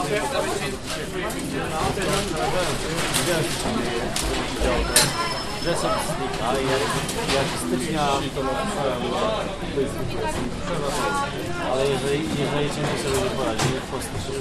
Że są znika i jak stycznia to jest ale jeżeli ciągle sobie nie poradzi, po prostu